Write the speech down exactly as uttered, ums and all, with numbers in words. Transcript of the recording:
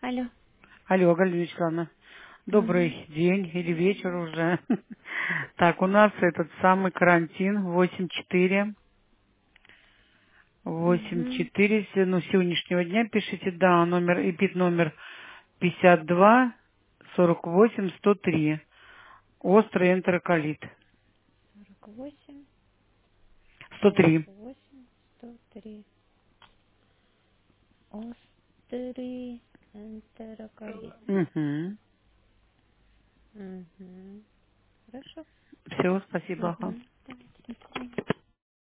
Алло. Алло, Галина Вячеславовна. Ага. Добрый день или вечер уже. Так, у нас этот самый карантин восемь четыре. восемь Угу. четыре, с- ну, сегодняшнего дня пишите, да, номер, эпид номер пятьдесят два сорок восемь сто три. Острый энтероколит. сорок восемь, сто сорок три. восемь, сто три. Острый энтероколит. Угу. Угу. Хорошо. Все, спасибо. Ага. Угу. Давайте, до свидания.